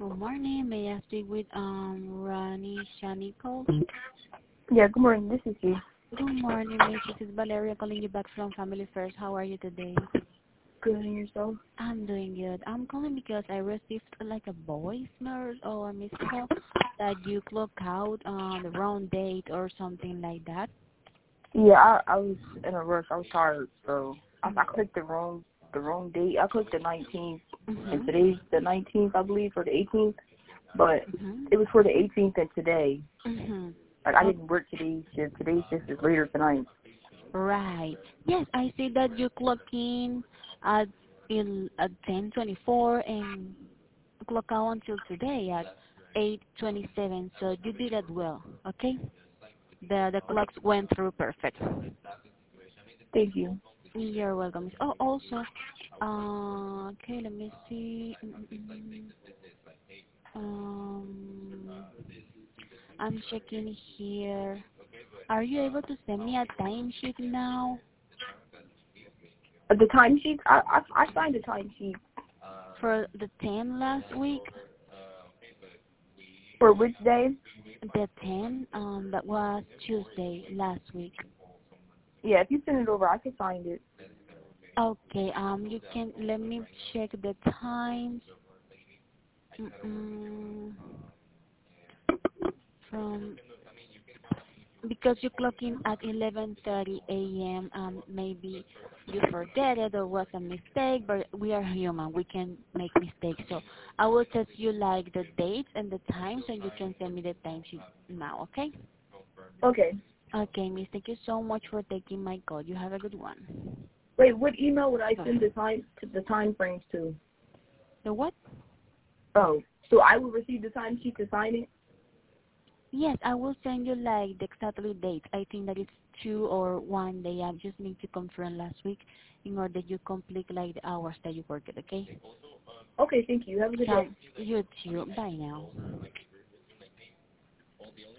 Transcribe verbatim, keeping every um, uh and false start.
Good morning. May I speak with um Rani Shanikol? Yeah, good morning. This is you. Good morning, Miss. This is Valeria calling you back from Family First. How are you today? Good and yourself? I'm doing good. I'm calling because I received like a voicemail or a missed call that you clock out on the wrong date or something like that. Yeah, I, I was in a rush. I was tired, so I, I clicked the wrong the wrong date. I clicked the nineteenth, and Mhm. today's the nineteenth, I believe, or the eighteenth. But Mhm. it was for the eighteenth and today. Mhm. Like I Oh, didn't work today's shift. Today's shift is later tonight. right. Yes, I see that you clock in at in at ten twenty-four and clock out until today at eight twenty-seven. So you did it well. Okay. The the Okay, clocks went through perfect. thank you. You're welcome. Oh, also, uh, okay, let me see. Mm-mm-mm. Um, I'm checking here. Are you able to send me a timesheet now Uh, the timesheet, I, I I signed the timesheet for the ten last week? for which day? The ten, um, that was Tuesday last week. Yeah, if you send it over, I can find it. Okay, um, you can let me check the times. Mm-mm. From because you clock in at eleven thirty a m. Um, maybe you forget it or was a mistake, but we are human. We can make mistakes. So I will text you like the dates and the times, and you can send me the timesheet now. Okay? Okay. Okay, Miss. Thank you so much for taking my call. You have a good one. Wait, what email would I Bye. send the time to the time frames to? The what? Oh, so I will receive the timesheet to sign it? Yes, I will send you like the exactly date. I think that it's two or one day. I just need to confirm last week in order you complete like the hours that you worked. Okay? Okay, thank you. Have a good day. Come, you too. Bye now.